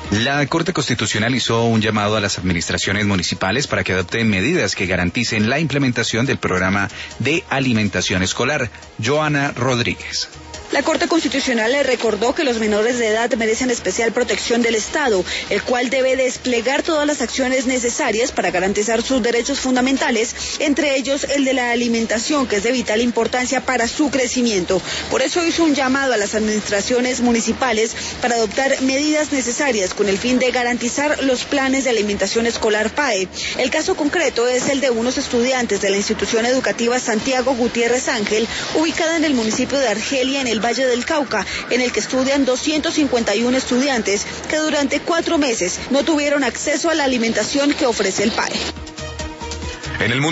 La Corte Constitucional hizo un llamado a las administraciones municipales para que adopten medidas que garanticen la implementación del programa de alimentación escolar. Joana Rodríguez. La Corte Constitucional le recordó que los menores de edad merecen especial protección del Estado, el cual debe desplegar todas las acciones necesarias para garantizar sus derechos fundamentales, entre ellos el de la alimentación, que es de vital importancia para su crecimiento. Por eso hizo un llamado a las administraciones municipales para adoptar medidas necesarias con el fin de garantizar los planes de alimentación escolar PAE. El caso concreto es el de unos estudiantes de la institución educativa Santiago Gutiérrez Ángel, ubicada en el municipio de Argelia, en el Valle del Cauca, en el que estudian 251 estudiantes que durante 4 meses no tuvieron acceso a la alimentación que ofrece el PAE. En el mundo